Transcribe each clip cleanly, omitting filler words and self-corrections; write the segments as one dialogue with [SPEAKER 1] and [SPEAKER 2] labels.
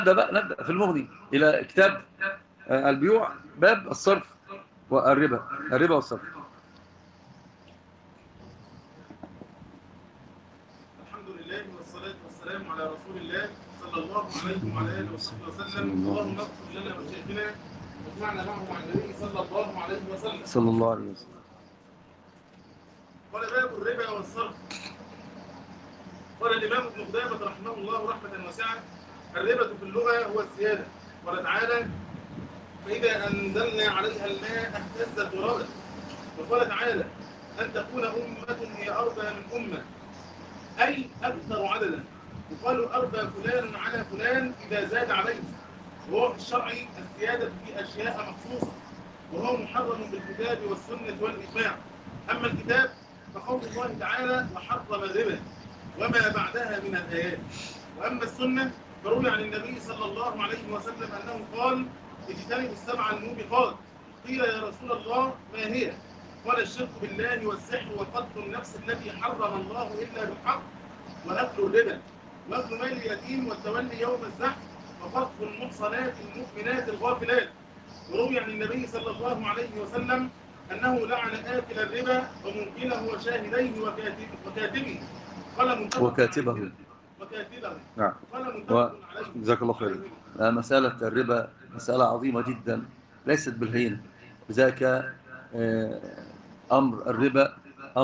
[SPEAKER 1] نبدأ في المغني إلى كتاب البيوع، باب الصرف والربا، الربا والصرف.
[SPEAKER 2] الحمد لله والصلاة والسلام على رسول الله صلى الله عليه وعلى آله وصحبه وسلم. اللهم اغفر لنا وشيخنا واجمعنا معه مع النبي صلى الله عليه وسلم.
[SPEAKER 1] صلى الله عليه وسلم.
[SPEAKER 2] قال باب الربا والصرف. قال الإمام ابن قدامة رحمه الله رحمة واسعة: الربا في اللغة هو الزيادة. قال تعالى: فإذا أنزلنا عليها الماء اهتزت وربت. وقال تعالى: أن تكون أمة هي أربى من أمة، أي أكثر عددا. يقال أربى فلان على فلان إذا زاد عليه. وهو في الشرع الزيادة في أشياء مخصوصة، وهو محرم بالكتاب والسنة والإجماع. أما الكتاب فقول الله تعالى: وحرم الربا وما بعدها من الآيات. وأما السنة فروي عن النبي صلى الله عليه وسلم أنه قال: اجتنبوا السبع الموبقات. قيل: يا رسول الله ما هي؟ قال: الشرك بالله والسحر وقتل النفس التي حرم الله إلا بالحق وأكل الربا وأكل مال اليتيم والتولي يوم الزحف وقذف المحصنات المؤمنات الغافلات. وروي عن النبي صلى الله عليه وسلم أنه لعن آكل الربا وممكنه وشاهديه وكاتبه. قال
[SPEAKER 1] وكاتبه. نعم. جزاك الله خير. مسألة الربا مسألة عظيمة جدا، ليست بالهين. ذاك أمر الربا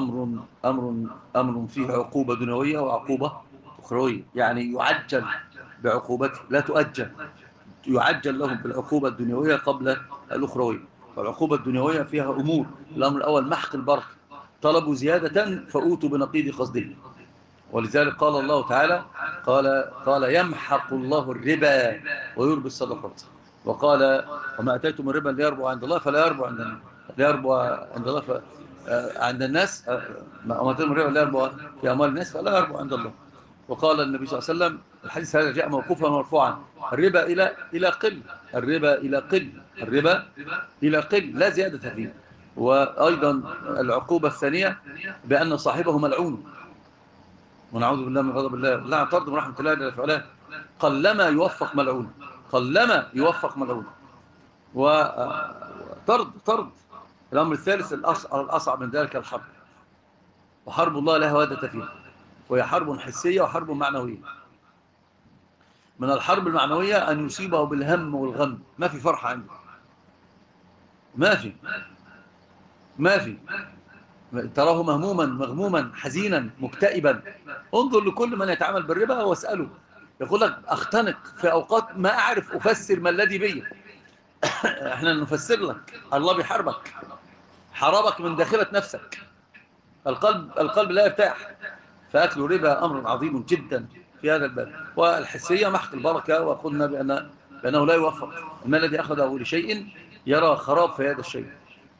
[SPEAKER 1] أمر فيه عقوبة دنيوية وعقوبة أخروية، يعني يعجل بعقوبته لا تؤجل، يعجل لهم بالعقوبة الدنيوية قبل الأخروية. والعقوبة الدنيوية فيها أمور: الأمر الأول محق البركة، طلبوا زيادة فأوتوا بنقيض قصده. ولذلك قال الله تعالى: قال يمحق الله الربا ويربي الصدقات. وقال: وما أتيتم من ربا ليربو عند الله فلا يربو عند الناس، ليربو عند الله عند الناس، وما أتيتم من ربا ليربو في أموال الناس فلا يربو عند الله. وقال النبي صلى الله عليه وسلم: الحديث هذا جاء موقوفا ومرفوعا: الربا إلى قل، الربا إلى قل، الربا إلى قل، لا زيادة فيه. وأيضا العقوبة الثانية بأن صاحبه ملعون، ونعوذ بالله من غضب الله، لا طرد من رحمة الله إلا فعلاه، قلما يوفق ملعون، قلما يوفق ملعون. وطرد. الأمر الثالث الأصعب من ذلك الحرب، وحرب الله لا هوادة فيه، وهي حرب حسية وحرب معنوية. من الحرب المعنوية أن يصيبه بالهم والغم، ما في فرحة عنده، ما في تراه مهموما مغموما حزينا مكتئبا. انظر لكل من يتعامل بالربا واسأله، يقول لك: أختنق في أوقات ما أعرف أفسر ما الذي بي. احنا نفسر لك، الله بيحاربك، حربك من داخلة نفسك، القلب لا يرتاح. فأكل ربا أمر عظيم جدا في هذا الباب. والحسية محق البركة، وقلنا بأنه لا يوفق. ما الذي أخذه لشيء يرى خراب في هذا الشيء،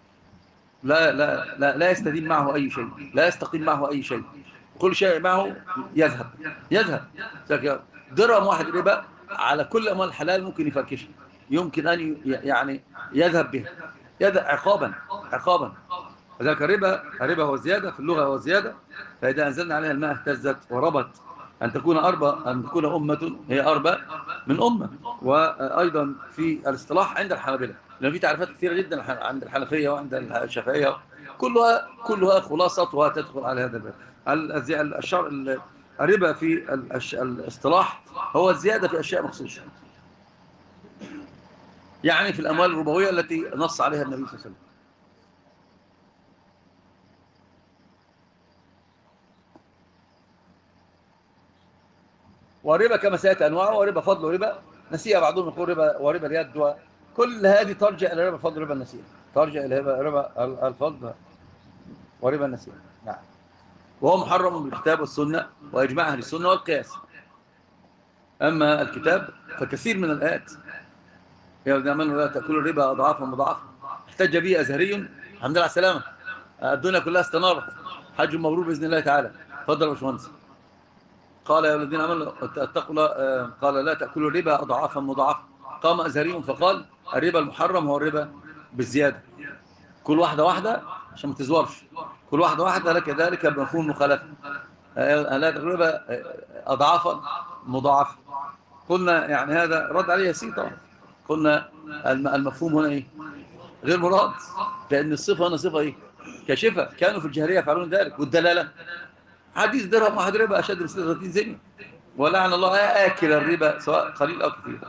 [SPEAKER 1] لا يستدين معه أي شيء، لا يستقيم معه أي شيء، كل شيء معه يذهب. درهم واحد ربا على كل أموال الحلال ممكن يفركشها، يمكن أن يعني يذهب بها عقابا. وذلك الربا هو الزيادة في اللغة، هو الزيادة. فإذا أنزلنا عليها الماء اهتزت وربت. أن تكون أمة هي أربى من أمة. وأيضا في الاصطلاح عند الحنابلة، لأن في تعريفات كثيرة جدا عند الحنفية وعند الشافعية، كلها خلاصتها تدخل على هذا الباب. الربا في الاصطلاح هو الزيادة في أشياء مخصوصة، يعني في الأموال الربوية التي نص عليها النبي صلى الله عليه وسلم. وربا كما سيأتي أنواعه: وربا فضل وربا نسيئة. بعضهم يقول ربا وربا اليد، كل هذه ترجع إلى ربا فضل وربا النسيئة، ترجع إلى ربا الفضل وربا النسيئة. نعم. وهو محرم بالكتاب والسنة وإجماع أهل السنة والقياس. أما الكتاب فكثير من الآيات: يا الذين آمنوا لا تأكلوا الربا أضعافا مضاعفة. احتج به أزهري، الحمد لله على السلامة، الدنيا كلها استنارت، حج مبرور بإذن الله تعالى. تفضل يا باشمهندس. قال: يا الذين آمنوا اتقوا الله، قال: لا تأكلوا الربا أضعافا مضاعفة. قام أزهري فقال: الربا المحرم هو الربا بالزيادة، كل واحدة عشان ما تزورش، كل واحدة لك ذلك بمفهوم المخالفة. لا تأكلوا الربا أضعافا مضاعفة. قلنا يعني هذا رد عليه يسير طبعا. قلنا المفهوم هنا ايه؟ غير مراد، لان الصفه هنا صفه ايه؟ كاشفه. كانوا في الجاهليه يفعلون ذلك. والدلاله حديث درهم واحد ربا اشد من 36 زني، ولعن الله اكل الربا سواء قليل او كثير.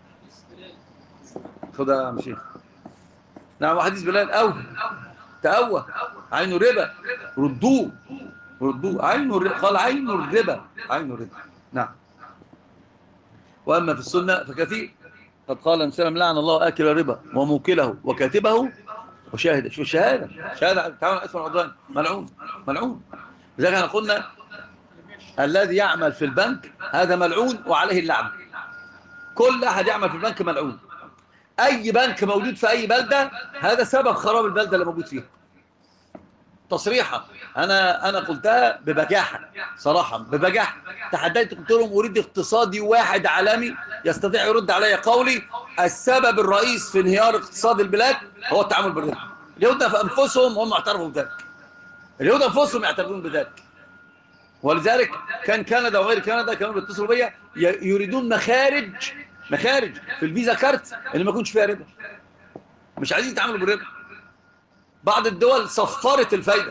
[SPEAKER 1] خدها يا شيخ. نعم. وحديث بلال تأوه عين الربا ردوه عين الربا. قال عين الربا نعم. وأما في السنة فكثير. قد قال النبي صلى الله عليه وسلم لعن الله آكل الربا وموكله وكاتبه وشاهده. شو الشهادة؟ شهادة تعاون اسم العدوان. ملعون. لذلك احنا قلنا الذي يعمل في البنك هذا ملعون وعليه اللعنة. كل أحد يعمل في البنك ملعون. أي بنك موجود في أي بلدة هذا سبب خراب البلدة اللي موجود فيها. تصريحا أنا قلتها ببجاحة، صراحة ببجاحة. تحديت قلت لهم أريد اقتصادي واحد عالمي يستطيع يرد علي قولي السبب الرئيس في انهيار اقتصاد البلاد هو التعامل بالربا. اليهود في أنفسهم هم اعترفوا بذلك. اليهود أنفسهم يعترفون بذلك. ولذلك كان كندا وغير كندا كانوا بيتصلوا بيا يريدون مخارج في الفيزا كارت اللي ما يكونش فيها ربا. مش عايزين يتعاملوا بالربا. بعض الدول صفرت الفايدة.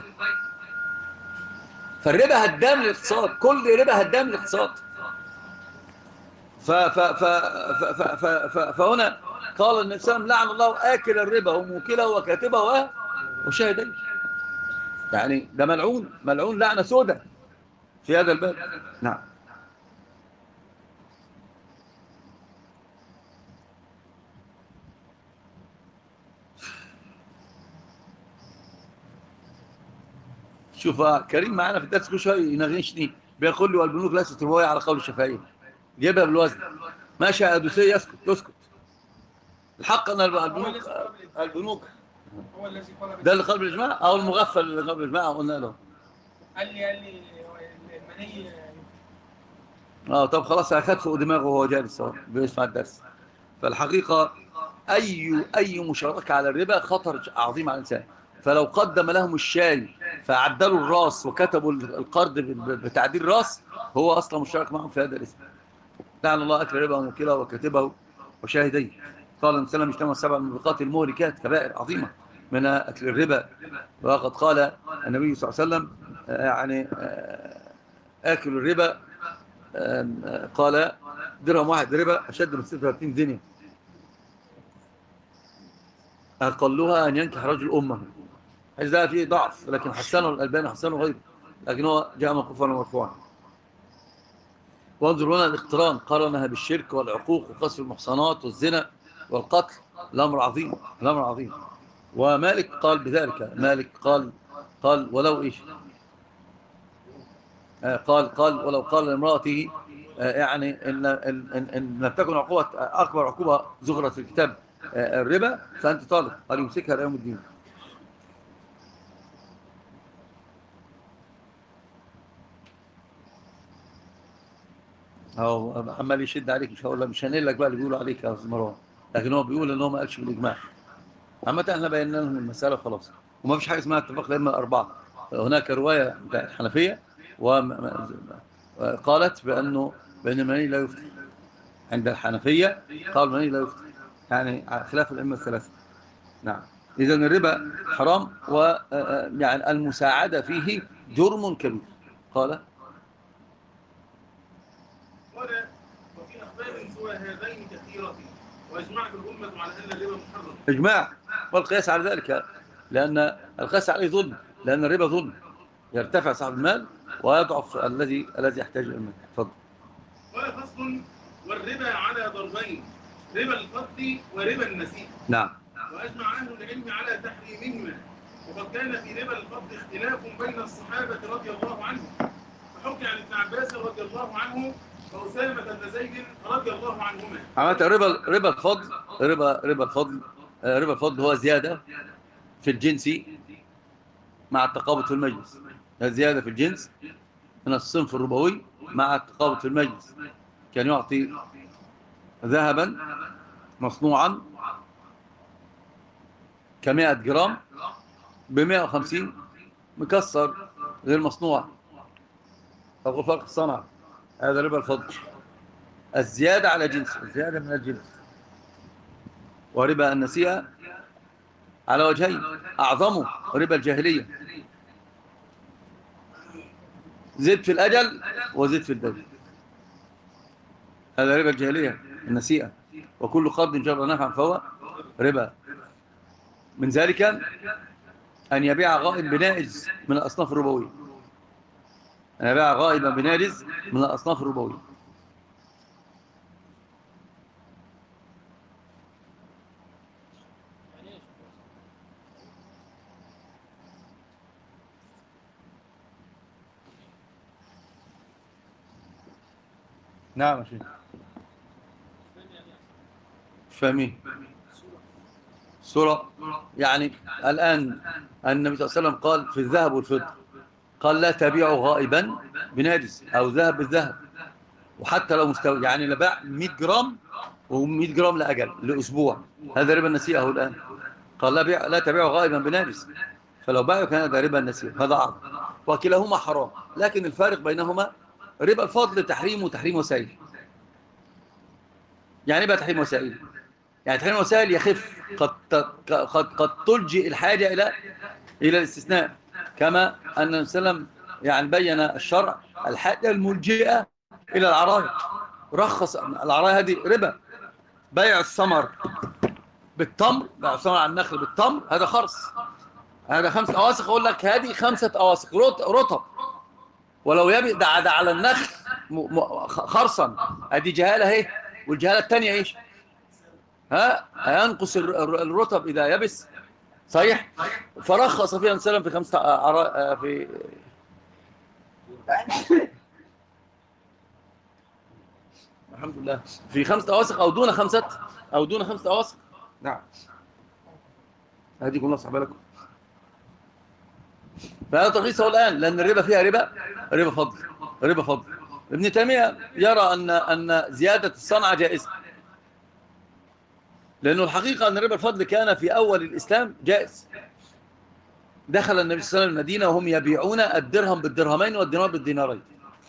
[SPEAKER 1] فالربا هدام للاقتصاد. كل ربا هدام للاقتصاد. فهنا قال النبي صلى الله عليه وسلم لعن الله آكل الربا وموكله وكاتبه وشاهديه. يعني ده ملعون لعنة سودة في هذا الباب. نعم. شوف كريم معنا في الدرس كل شويه يناغشني بيقول لي والبنوك ليست ربويه على قول الشافعيه. جيبها بالوزن. ماشي يا ادوسيه يسكت. الحق ان البنوك
[SPEAKER 2] هو الذي قال
[SPEAKER 1] ده اللي قال بالاجماع او المغفل اللي قال بالاجماع قلنا له.
[SPEAKER 2] قال لي المني.
[SPEAKER 1] طب خلاص اخذ فوق دماغه وهو جالس بيسمع الدرس. فالحقيقه اي مشاركه على الربا خطر عظيم على الانسان. فلو قدم لهم الشاي فعدلوا الراس وكتبوا القرض بتعديل راس هو اصلا مشارك معهم في هذا الاسم. لعن الله اكل الربا وموكله وكاتبه وشاهديه. قال النبي صلى الله عليه وسلم اجتمع 7 موبقات المهلكات كبائر عظيمه من اكل الربا. وقد قال النبي صلى الله عليه وسلم يعني اكل الربا قال درهم واحد ربا اشد من 36 زنية اقلها ان ينكح رجل امه. هذا فيه ضعف لكن حسنه الألباني حسنه غيره، لكن هو جاء موقوفا ومرفوعا. وانظر هنا الاقتران قارنها بالشرك والعقوق وقصف المحصنات والزنا والقتل. الأمر عظيم. ومالك قال بذلك. مالك قال ولو ايش قال ولو قال لامرأته يعني إن لم تكن عقوبة أكبر عقوبة ذكرت في الكتاب الربا فأنت طالق. قال يمسكها إلى يوم الدين. هو عمال يشد عليك مش هقول لك مش هنقول لك بقى اللي بيقولوا عليك يا استاذ مروان، لكن هو بيقول ان هو ما قالش بالاجماع. عامه احنا بينا لهم المساله خلاص وما فيش حاجه اسمها اتفاق الائمه الاربعه. هناك روايه بتاعت الحنفيه وقالت بان المني لا يفتح. عند الحنفيه قال المني لا يفتح يعني خلاف الائمه الثلاثه. نعم. اذا الربا حرام ويعني المساعده فيه جرم كبير. قال
[SPEAKER 2] وفي أخبار سوى هذين كثيرة وأجمعت الأمة على أن الربا محرم.
[SPEAKER 1] إجماع والقياس على ذلك لأن القياس عليه ظلم لأن الربا ظلم يرتفع صاحب المال ويضعف الذي يحتاج إلى المال. تفضل.
[SPEAKER 2] قال فصل والربا على ضربين ربا الفضل وربا النسيء.
[SPEAKER 1] نعم.
[SPEAKER 2] وأجمع أهل العلم على تحريمهما وقد كان في ربا الفضل اختلاف بين الصحابة رضي الله عنهم فحكي عن ابن عباس رضي الله عنه وأسامة بن زيد رضي الله عنهما.
[SPEAKER 1] عملت ربا الفضل هو زيادة في الجنس مع التقابض في المجلس. زيادة في الجنس من الصنف الربوي مع التقابض في المجلس. كان يعطي ذهبا مصنوعا ك100 جرام ب150 مكسر غير مصنوع. طب فرق الصنع هذا ربا الفضل. الزيادة على جنس، الزيادة من الجنس. وربا النسيئة على وجهين، أعظمه ربا الجاهلية، زد في الأجل وزد في الدين، هذا ربا الجاهلية النسيئة. وكل قرض جر نفعا فهو ربا. من ذلك أن يبيع غائب بنائز من الأصناف الربوية، أن يبيع غائبا بنائز من الأصناف الربوية. نعم يا شيخ. فاهمين الصورة؟ يعني الآن النبي صلى الله عليه وسلم قال في الذهب والفضة، قال لا تبيعوا غائبا بنادس أو ذهب بالذهب، وحتى لو مستوي، يعني لباع 100 جرام و100 جرام لأجل لأسبوع، هذا ربا النسيئة هو الآن. قال لا تبيعوا غائبا بنادس، فلو باعوا كان هذا ربا النسيئة، هذا عرض، وكلاهما حرام، لكن الفارق بينهما ربا الفضل تحريم وتحريم وسائل. يعني بقى تحريم وسائل، يعني تحريم وسائل يخف، قد تلجئ الحاجة إلى الاستثناء، كما أن النبي صلى الله عليه وسلم يعني بين الشرع الحاجة الملجئة إلى العراية، رخص العراية هذه ربا. بيع الثمر بالتمر، بيع الثمر على النخل بالتمر، هذا خرص، هذا 5 أواسق، أقول لك هذه 5 أواسق رطب، ولو يبدأ على النخل خرصا، هذه جهالة اهي. والجهالة الثانية ايش؟ هينقص الرطب إذا يبس، صحيح؟ فرخص فيها النبي في 5 في الحمد لله في 5 أواسق أو دون 5 أواسق. نعم، هذه كلها صعبة لكم. فهذا ترخيص هو الآن، لأن الربا فيها ربا فضل. ابن تيمية يرى أن زيادة الصنعة جائزة، لأنه الحقيقة أن ربا الفضل كان في أول الإسلام جائز. دخل النبي صلى الله عليه وسلم المدينة وهم يبيعون الدرهم بالدرهمين والدينار بالدينارين،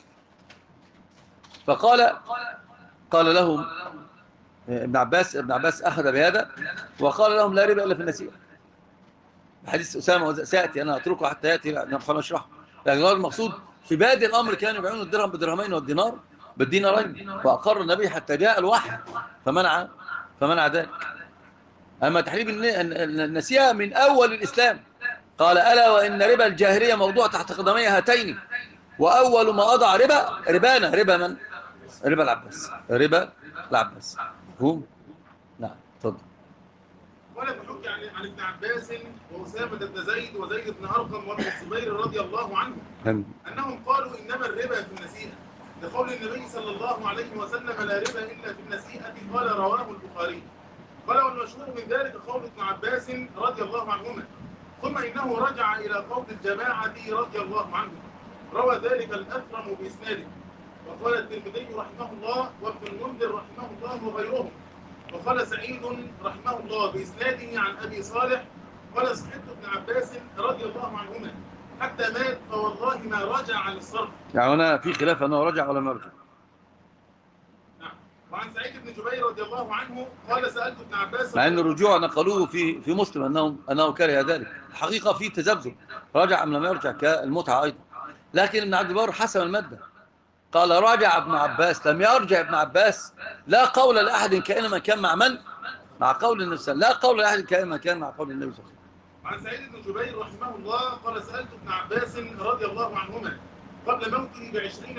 [SPEAKER 1] قال لهم ابن عباس أخذ بهذا وقال لهم لا ربا إلا في النسيئة. حديث أسامة سيأتي، أنا أتركه حتى يأتي نحن نشرحه، لكن المقصود في بادئ الأمر كانوا يبيعون الدرهم بالدرهمين والدينار بالدينارين، وأقر النبي حتى جاء الوحي فمنع ذلك. أما تحريم النسيئة من أول الإسلام، قال ألا وإن ربا الجاهلية موضوع تحت قدمي هاتين، وأول ما أضع ربانا ربا من؟ ربا العباس. مفهوم؟ نعم، تفضل.
[SPEAKER 2] ولا بحكي عن ابن عباس وأسامة بن زيد وزيد بن أرقم وابن الزبير رضي الله عنهم أنهم قالوا إنما الربا في النسيئة، لقول النبي صلى الله عليه وسلم لا ربا إلا في النسيئة، قال رواه البخاري. قال والمشهور من ذلك قول ابن عباس رضي الله عنهما، ثم إنه رجع إلى قول الجماعة رضي الله عنهم، روى ذلك الأثرم بإسناده. وقال الترمذي رحمه الله وابن المنذر رحمه الله وغيرهم. وقال سعيد رحمه الله بإسناده عن أبي صالح قال صحبت ابن عباس رضي الله عنهما حتى مات فوالله ما رجع عن الصرف.
[SPEAKER 1] يعني هنا في خلاف أنه رجع ولا ما رجع.
[SPEAKER 2] نعم. وعن سعيد بن جبير رضي الله عنه قال سألت ابن عباس،
[SPEAKER 1] مع أن الرجوع نقلوه في مسلم أنه كره ذلك. الحقيقة في تذبذب، رجع أم لم يرجع كالمتعة أيضا، لكن ابن عبد البر حسم المادة، قال راجع ابن عباس، لم يرجع ابن عباس. لا قول لأحد كائن من كان مع من؟ مع قول النبي صلى الله عليه وسلم. لا قول لأحد كائن من كان مع قول النبي صلى الله عليه وسلم.
[SPEAKER 2] عن سعيد بن جبير رحمه الله قال سألت ابن عباس رضي الله عنهما قبل موته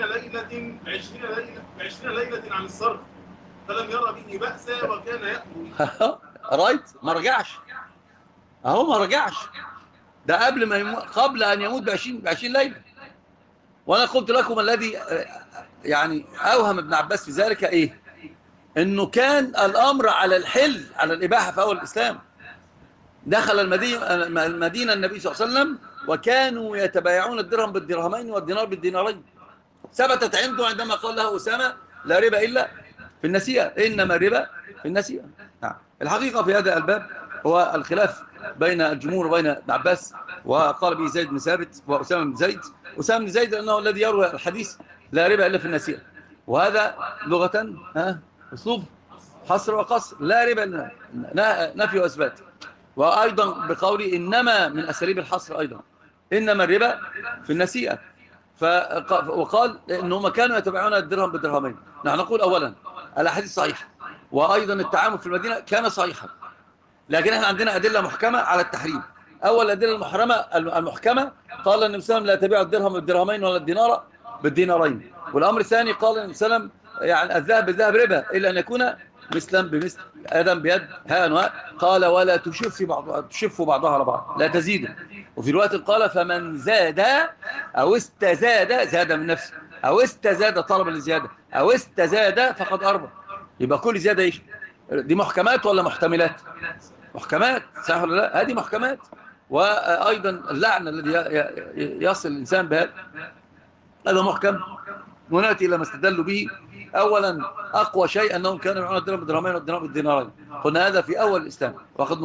[SPEAKER 2] ب20 ليلة عن الصرف، فلم يرى به بأسا وكان يأمر.
[SPEAKER 1] رايت، ما رجعش اهو، ما رجعش، ده قبل أن يموت ب20 ليلة. وأنا قلت لكم الذي يعني أوهم ابن عباس في ذلك إيه؟ إنه كان الأمر على الحل، على الإباحة في أول الإسلام. دخل المدينة النبي صلى الله عليه وسلم وكانوا يتبايعون الدرهم بالدرهمين والدينار بالدينارين. ثبتت عنده عندما قال له أسامة لا ربا إلا في النسيئة، إنما الربا في النسيئة. نعم. الحقيقة في هذا الباب هو الخلاف بين الجمهور وبين ابن عباس، وقال به زيد بن ثابت وأسامة بن زيد. أسامة بن زيد لأنه الذي يروي الحديث لا ربا إلا في النسيئة، وهذا لغة أسلوب حصر وقصر، لا ربا نفي وإثبات. وأيضا بقولي إنما من أساليب الحصر أيضا، إنما الربا في النسيئة. وقال إنهم كانوا يتبعون الدرهم بالدرهمين. نحن نقول أولا الأحاديث صحيحة، وأيضا التعامل في المدينة كان صحيحا، لكن احنا عندنا أدلة محكمة على التحريم. أول الأدلة المحكمة قال النبي صلى الله عليه وسلم لا تبيع الدرهم بالدرهمين ولا الدينار بالدينارين. والأمر الثاني قال النبي صلى الله عليه وسلم يعني الذهب بالذهب ربا إلا أن يكون مثلا بمثل، آدم بيد هاء وهاء. قال ولا تشف بعضها على بعض، لا تزيد. وفي رواية قال فمن زاد أو استزاد، زاد من نفسه، أو استزاد طلب الزيادة، أو استزاد فقد أربى. يبقى كل زيادة إيش؟ دي محكمات ولا محتملات؟ محكمات، صح ولا لا؟ هذه محكمات. وأيضا اللعن الذي يصل الإنسان بهذا هذا محكم. ونأتي إلى ما استدلوا به. أولا أقوى شيء أنهم كانوا يعون الدرهم بالدرهمين والدينار بالدينارين. قلنا هذا في أول الإسلام وقد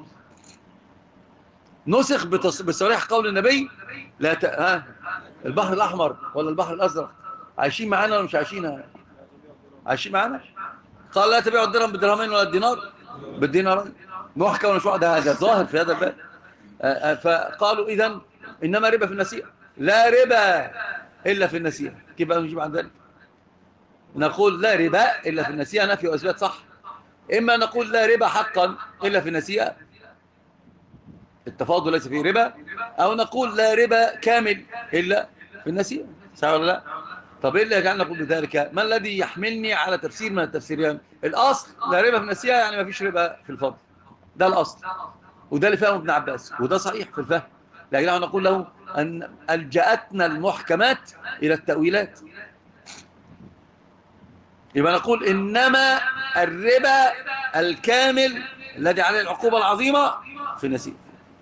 [SPEAKER 1] نسخ بصريح قول النبي لا البحر الأحمر ولا البحر الأزرق عايشين معانا ولا مش عايشين؟ عايشين معانا. قال لا تبيعوا الدرهم بالدرهمين ولا الدينار بالدينارين. محكم ولا مش هذا ظاهر في هذا الباب. فقالوا إذن إنما ربا في النسيئة، لا ربا إلا في النسيئة. كيف بقى نجيب عن ذلك؟ نقول لا ربا إلا في النسيئة نفي وإثبات صح. إما نقول لا ربا حقا إلا في النسيئة، التفاضل ليس فيه ربا، أو نقول لا ربا كامل إلا في النسيئة، صح ولا لا؟ طب إيه اللي يجعلنا نقول بذلك؟ ما الذي يحملني على تفسير من التفسيرين؟ الأصل لا ربا في النسيئة يعني ما فيش ربا في الفضل، ده الأصل، وده اللي فهمه ابن عباس، وده صحيح في الفهم. لكن نحن نقول له أن ألجأتنا المحكمات إلى التأويلات. يبقى نقول إنما الربا الكامل الذي عليه العقوبة العظيمة في النسيئة،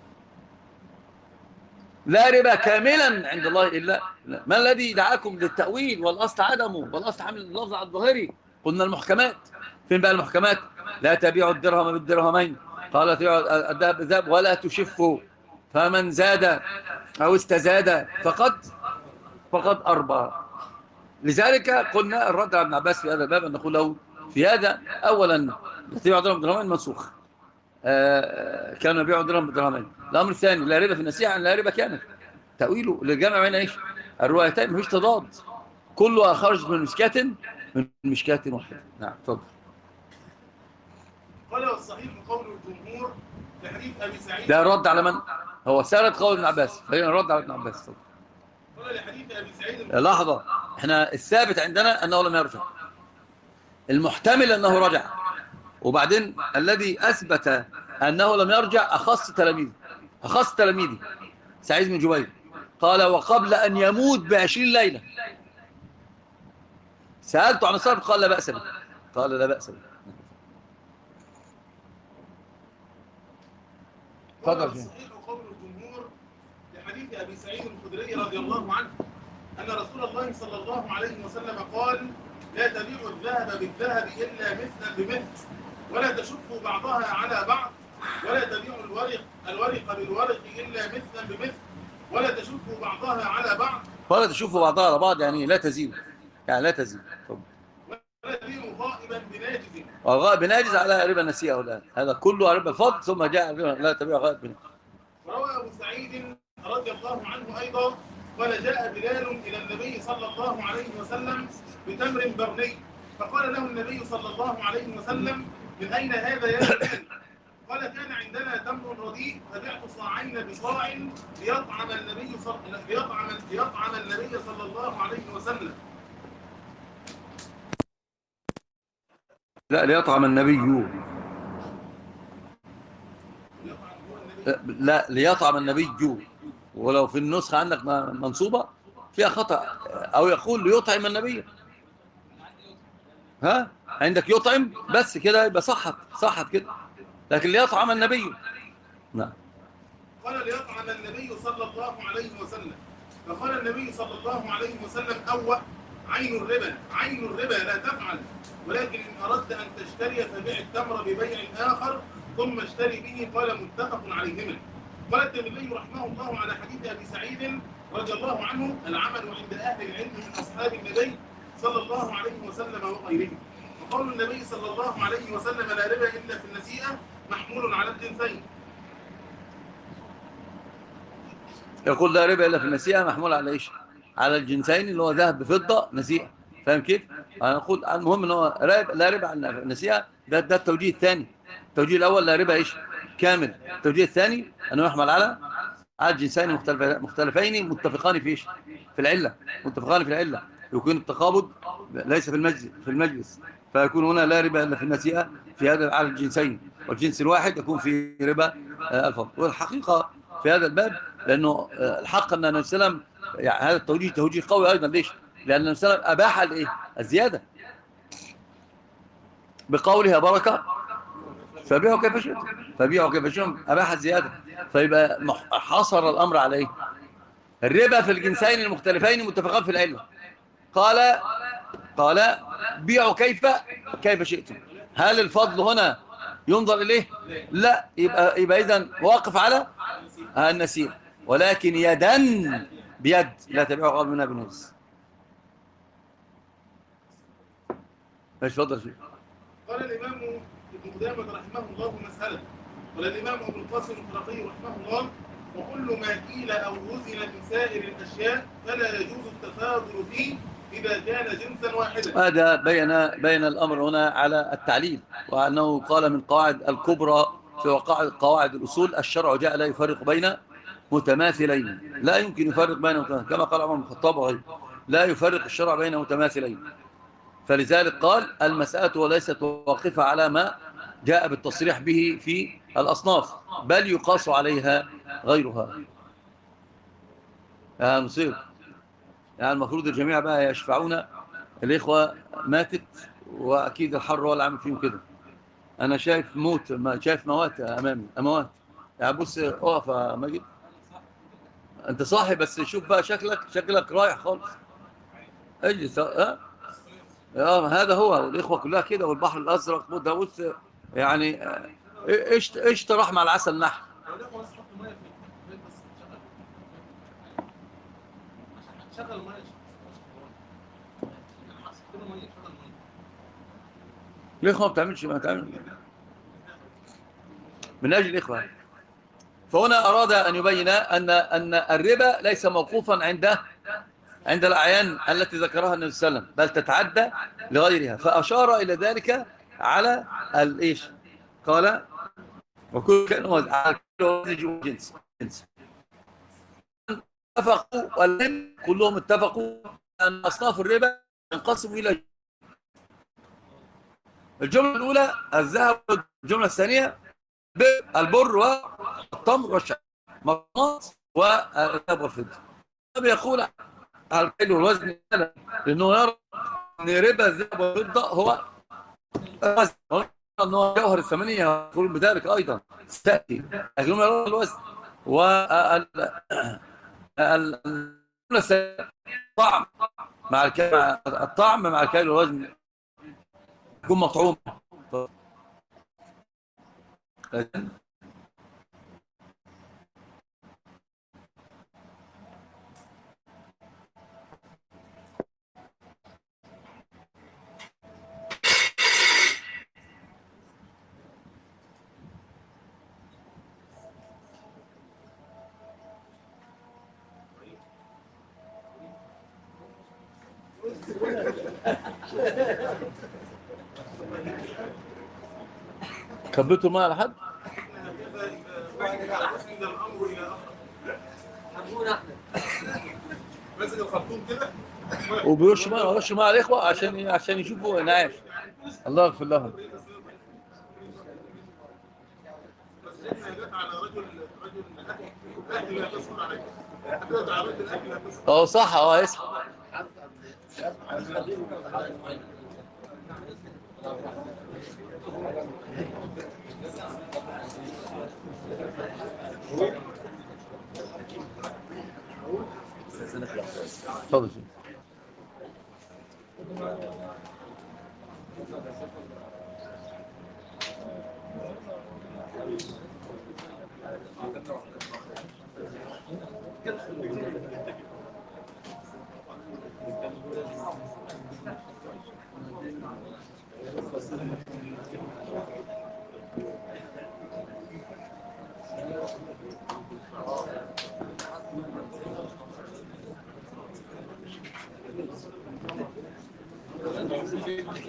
[SPEAKER 1] لا ربا كاملا عند الله إلا لا. ما الذي دعاكم للتأويل والأصل عدمه والأصل حمل اللفظ على الظاهري؟ قلنا المحكمات. فين بقى المحكمات؟ لا تبيعوا الدرهم بالدرهمين، قال تبيعوا الذهب بالذهب ولا تشفوا، فمن زاد أو استزاد فقد أربى. لذلك قلنا الرد على ابن عباس في هذا الباب أن نقول له في هذا أولا لا تبيعوا الدرهم بالدرهمين منسوخ، كانوا يبيعوا الدرهم بالدرهمين. الأمر الثاني لا ربا في النسيئة عن لا ربا كامل، تأويله للجمع بين ايش؟ الروايتين، مفيش تضاد، كلها خرجت من مشكاة واحدة. نعم تفضل.
[SPEAKER 2] قال والصحيح قول الجمهور لحديث أبي سعيد.
[SPEAKER 1] ده الرد على من؟ هو سارد قول ابن عباس، خلينا نرد على ابن عباس.
[SPEAKER 2] قال لحديث أبي سعيد.
[SPEAKER 1] لحظة، احنا الثابت عندنا أنه لم يرجع، المحتمل أنه رجع، وبعدين الذي أثبت أنه لم يرجع أخص تلاميذي سعيد بن جبير. قال وقبل أن يموت ب20 ليلة سألته عن الصرف قال لا بأس به، قال لا بأس به.
[SPEAKER 2] فضل صحيح قول الجمهور لحديث أبي سعيد الخدري رضي الله عنه أن رسول الله صلى الله عليه وسلم قال لا تبيعوا الذهب بالذهب إلا مثلا بمثل، ولا تشفوا بعضها على بعض، ولا تبيعوا الورق بالورق إلا مثلا بمثل، ولا تشفوا بعضها على بعض.
[SPEAKER 1] ولا تشوفوا بعضها على بعض يعني لا تزيد، يعني لا تزيد.
[SPEAKER 2] ولا تبيعوا غائبا بناجز.
[SPEAKER 1] الغائب بناجز على ربا النسيئة الآن، هذا كله ربا الفضل، ثم جاء لا تبيعوا غائب بناجز.
[SPEAKER 2] وروى أبو سعيد رضي الله عنه أيضا قال جاء بلال إلى النبي صلى الله عليه وسلم بتمر برني، فقال له النبي صلى الله عليه وسلم من أين هذا يا بلال؟ قال كان عندنا تمر رديء فبعت صاعين بصاع ليطعم النبي صلى الله عليه وسلم.
[SPEAKER 1] لا ليطعم النبي، لا ليطعم النبي، ولو في النسخة عندك منصوبة فيها خطأ، أو يقول ليطعم النبي. عندك يطعم بس كده يبقى صحت كده، لكن ليطعم النبي. نعم.
[SPEAKER 2] قال ليطعم النبي صلى الله عليه وسلم، فقال النبي صلى الله عليه وسلم أوى عين الربا لا تفعل، ولكن إن أردت أن تشتري فبيع التمر ببيع آخر ثم اشتري به. قال متفق عليهما. قال الترمذي رحمه الله على حديث أبي سعيد رضي الله عنه العمل عند أهل العلم من أصحاب النبي صلى الله عليه وسلم وغيره. وقول النبي صلى الله عليه وسلم لا ربا إلا في النسيئة محمول على الجنسين.
[SPEAKER 1] يقول لا ربا إلا في النسيئة محمول على إيش؟ على الجنسين اللي هو ذهب بفضة نسيئة. فاهم كيف؟ أنا أقول المهم أنه لا ربا على النسيئة. ده التوجيه الثاني. التوجيه الأول لا ربا إيش؟ كامل. التوجيه الثاني أنه يحمل على الجنسين مختلفين متفقان في إيش؟ في العلة. متفقان في العلة. يكون التقابض ليس في المجلس فيكون هنا لا ربا إلا في النسيئة في هذا على الجنسين، والجنس الواحد يكون في ربا الفضل. والحقيقة في هذا الباب لأنه الحق أن النبي صلى الله عليه وسلم يعني هذا التوجيه توجيه قوي أيضا. ليش؟ لأن النبي صلى الله عليه وسلم أباح الإيه؟ الزيادة بقولها بركة فبيعوا كيف شئتم. فبيعوا كيف شئتم أباح الزيادة. فيبقى حصر الأمر على إيه؟ الربا في الجنسين المختلفين متفقان في العلة. قال بيعوا كيف شئتم. هل الفضل هنا ينظر إليه؟ لا. يبقى إذن واقف على النسيئة، ولكن يدا بيد لا تبيعوا قبل منها بنفس. ماشي فضل شيء.
[SPEAKER 2] قال الإمام ابن قدامة رحمه الله مسألة، قال الإمام أبو القاسم الخرقي رحمه الله: وكل ما قيل أو وزن من سائر الأشياء فلا يجوز التفاضل فيه إذا كان جنسا واحدا.
[SPEAKER 1] هذا بين الأمر هنا على التعليل، وأنه قال من قواعد الكبرى في قواعد الأصول الشرع جاء لا يفرق بين متماثلين. لا يمكن يفرق بين متماثلين كما قال عمر بن الخطاب وغيره. لا يفرق الشرع بين متماثلين. فلذلك قال المسألة وليست واقفة على ما جاء بالتصريح به في الأصناف، بل يقاس عليها غيرها. يا مصير يعني المفروض الجميع بقى يشفعون. الإخوة ماتت وأكيد الحر هو اللي عامل فيهم كده. أنا شايف شايف موات أمامي أموات. يعني بص اقف يا ماجد، أنت صاحي بس شوف بقى شكلك رايح خالص. اجلس. هذا هو. الإخوة كلها كده والبحر الأزرق ده بص يعني ايش راح مع العسل نحل. الإخوة ما بتعملش من أجل الإخوة. فهنا أراد أن يبين أن الربا ليس موقوفا عند الأعيان التي ذكرها النبي صلى الله عليه وسلم، بل تتعدى لغيرها. فأشار إلى ذلك على الإيش؟ قال وكل كانوا على جنس. اتفقوا كلهم اتفقوا أن أصناف الربا ينقسم إلى الجملة الأولى الذهب، الجملة الثانية البر والتمر والشعير، مقناط والذهب والفضة. يقول على الكيل والوزن لأنه يرى أن ربا الذهب والفضة هو الوزن، أنه جوهر الثمانية يقول بذلك أيضا تأتي الجملة الأولى الوزن الطعم مع الكيل والوزن يكون مطعوم. كبتوا الماء على حد وبيرش ماء على الإخوة عشان يشوفوا نعاش. الله يغفر لهم. صح يصح. تفضل.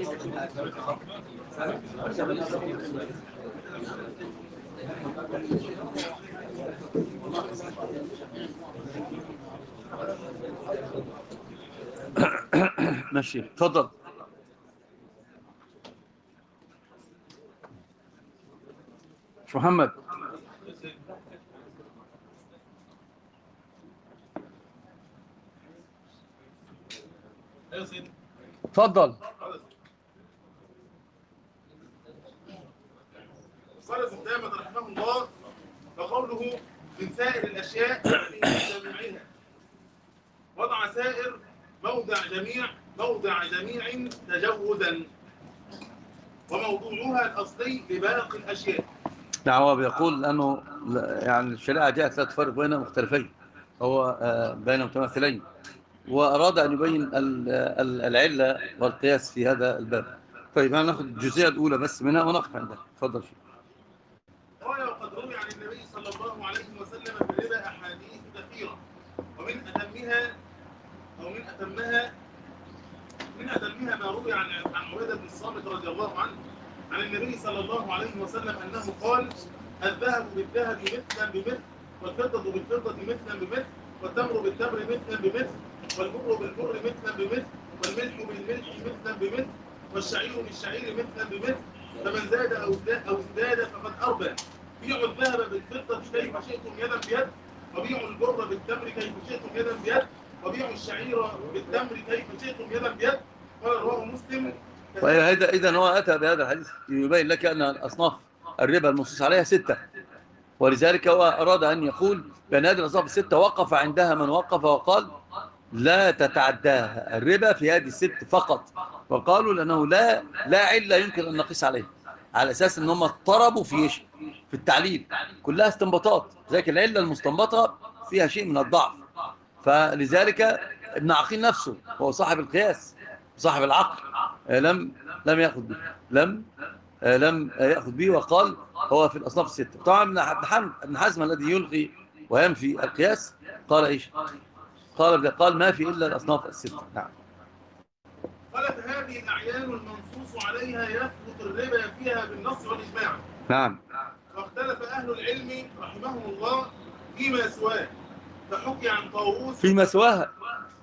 [SPEAKER 1] ماشي، اتفضل. مش محمد؟
[SPEAKER 2] يا سيدي
[SPEAKER 1] اتفضل.
[SPEAKER 2] قال ابن تيمية رحمه الله فقوله من سائر الأشياء يعني من جميعها وضع سائر موضع جميع تجوزا وموضوعها الأصلي لباقي الأشياء.
[SPEAKER 1] نعم، هو بيقول أنه يعني الشريعة جاءت لا تفرق بين مختلفين، هو بين متماثلين، وأراد أن يبين العلة والقياس في هذا الباب. طيب أنا ناخذ الجزئية الأولى بس منها ونقف عندها. تفضل شيء.
[SPEAKER 2] قال وقد روي عن النبي صلى الله عليه وسلم في الربا أحاديث كثيرة ومن أتمها ما روي عن عبادة بن الصامت رضي الله عنه عن النبي صلى الله عليه وسلم أنه قال الذهب بالذهب مثلا بمثل والفضة بالفضة مثلا بمثل والتمر بالتمر مثلا بمثل والبر بالبر مثلا بمثل والملح بالملح مثلا بمثل والشعير بالشعير مثلا بمثل فمن زاد أو ازداد فقد أربى. بيعوا الذهب بالفضة كيف شئتم يدا بيد وبيعوا البر بالتمر كيف شئتم يدا بيد وبيعوا الشعير بالتمر كيف شئتم يدا بيد. قال رواه مسلم.
[SPEAKER 1] إذن هو أتى بهذا الحديث يبين لك أن أصناف الربا المنصوص عليها 6، ولذلك هو أراد أن يقول بأن هذه الأصناف 6 وقف عندها من وقف وقال لا تتعداها الربا في هذه 6 فقط، وقالوا لأنه لا علة يمكن أن نقيس عليه، على أساس أنهم اضطربوا في التعليل، كلها استنباطات، ذلك العلة المستنبطة فيها شيء من الضعف. فلذلك ابن عقيل نفسه هو صاحب القياس صاحب العقل لم يأخذ به، لم يأخذ به، وقال هو في الأصناف 6. طبعا ابن حزم الذي يلغي وينفي القياس قال إيش؟ قال ما في إلا الأصناف 6. نعم.
[SPEAKER 2] قال فهذه الأعيان المنصوص عليها يثبت الربا فيها بالنص والإجماع.
[SPEAKER 1] نعم.
[SPEAKER 2] واختلف أهل العلم رحمهم الله فيما سواه فحكي عن طاووس
[SPEAKER 1] فيما سواها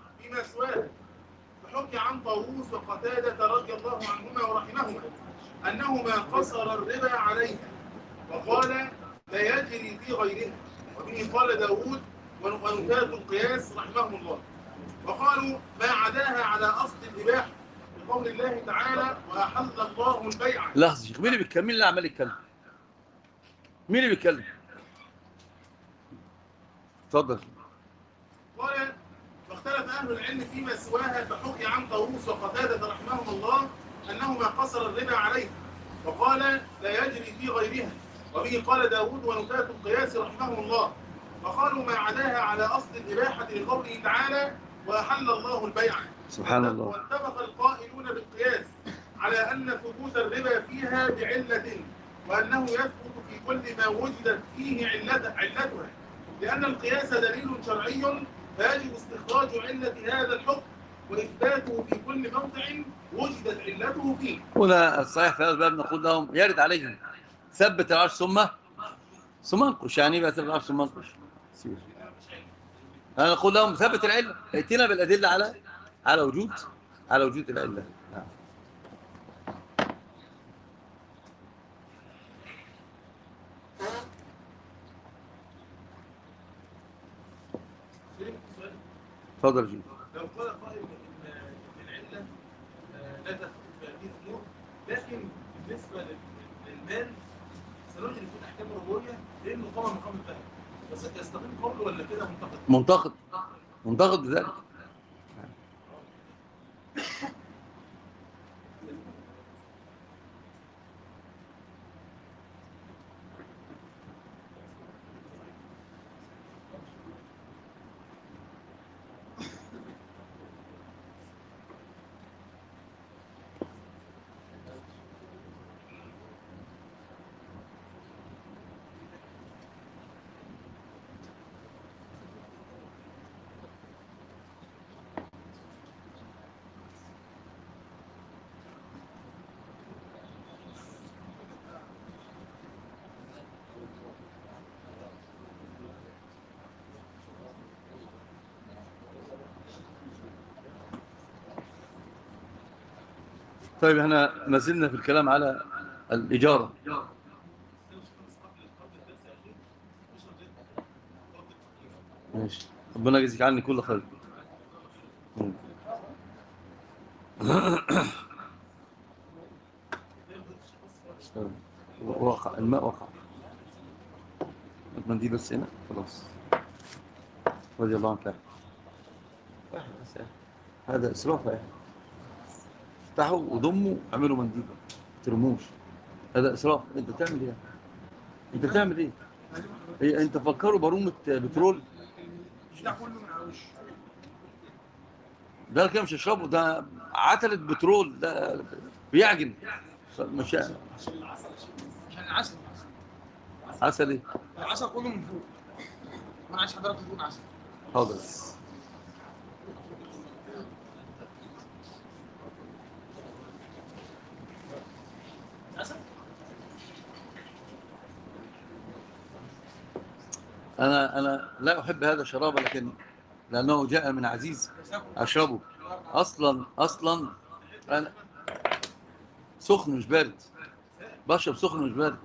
[SPEAKER 2] فحكي عن طاووس وقتادة رضي الله عنهما ورحمهما أنهما قصر الربا عليها وقال لا يجري في غيرها، وبه قال داود ونفاة القياس رحمهم الله، وقالوا ما عداها على أصل الإباحة بقول الله تعالى وأحل الله البيع.
[SPEAKER 1] لحظة شيخ، مين اللي بيتكلم؟ مين اللي عمال يتكلم؟ مين اللي بيتكلم؟ اتفضل.
[SPEAKER 2] قال واختلف أهل العلم فيما سواها فحكي عن طاووس وقتادة رحمهم الله أنهما قصر الربا عليه وقال لا يجري في غيرها، وبه قال داود ونفاة القياس رحمهم الله، وقالوا ما عداها على أصل الإباحة لقوله تعالى وأحل الله البيع.
[SPEAKER 1] سبحان الله.
[SPEAKER 2] واتفق القائلون بالقياس على أن ثبوت الربا فيها بعلة، وأنه يثبت في كل ما وجدت فيه علتها، لأن القياس دليل شرعي فيجب استخراج علة هذا الحكم وإثباته في كل موضع وجدت علته فيه.
[SPEAKER 1] هنا الصحيح في هذا الباب نقول لهم يرد عليهم ثبت العرش ثم انقش. يعني بقى ثبت العرش ثم انقش. أنا نقول لهم ثبت العلة، ائتنا بالأدلة على وجود العلة. نعم. تفضل جيد.
[SPEAKER 2] لو قال قائل ان العله لا تثبت في هذه الامور، لكن بالنسبه للمال سنجد في احكام ربويه لانه قام مقام الفهم، بس يستقيم قوله ولا كده
[SPEAKER 1] منتقد بذلك. طيب احنا ما زلنا في الكلام على الإجارة. ماشي، ربنا يجزيك عني كل خير. وقع الماء، وقع المنديل بس هنا خلاص. رضي الله عنك. واحد بس يعني. هذا إسراف يعني. افتحوا وضموا، اعملوا منديل، ما ترموش. هذا إسراف. انت بتعمل ايه؟ انت بتعمل ايه؟ هي انت فكروا بارومة بترول؟
[SPEAKER 2] ده كله من على وش.
[SPEAKER 1] ده كده مش يشربه، ده عتلة بترول، ده بيعجن. مش
[SPEAKER 2] عشان العسل. عشان العسل.
[SPEAKER 1] عسل ايه؟
[SPEAKER 2] العسل كله من فوق. وانا عايز حضرتك تكون عسل.
[SPEAKER 1] حاضر.
[SPEAKER 2] عسل؟
[SPEAKER 1] أنا لا أحب هذا الشراب، لكن لأنه جاء من عزيز أشربه. أصلا أنا سخن مش بارد، بشرب سخن مش بارد.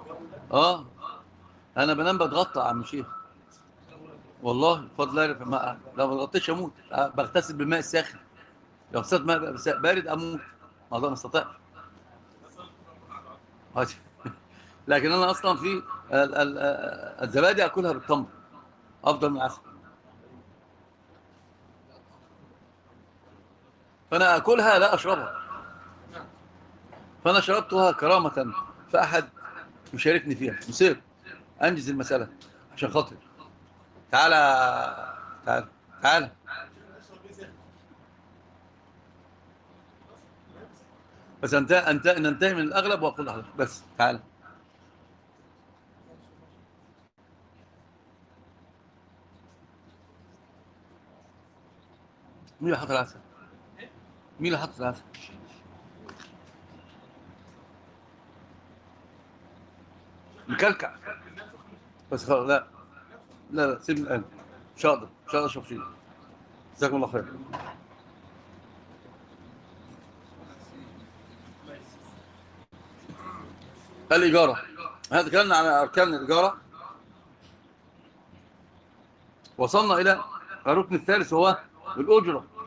[SPEAKER 1] أنا بنام بتغطى يا عم شيخ، والله بفضل الله. لو ما بتغطيش أموت. بغتسل بالماء الساخن، لو غسلت ماء بارد أموت، ما أقدر، ما استطيع. لكن أنا أصلا في الزبادي أكلها بالتمر أفضل من العسل. فأنا أكلها لا أشربها. فأنا شربتها كرامة، فأحد يشاركني فيها، مصير أنجز المسألة عشان خاطر. تعالى تعالى تعالى. بس ننتهي من الأغلب وأقول لحضرتك بس تعالى. مين اللي حط العسل؟ مين اللي حط العسل؟ مكلكع بس خلاص. لا لا لا، سيبني الآن. مش هقدر أشرب شيء. جزاكم الله خير. الإيجارة، هذا تكلمنا على أركان الإيجارة. وصلنا إلى الركن الثالث، هو الأجرة.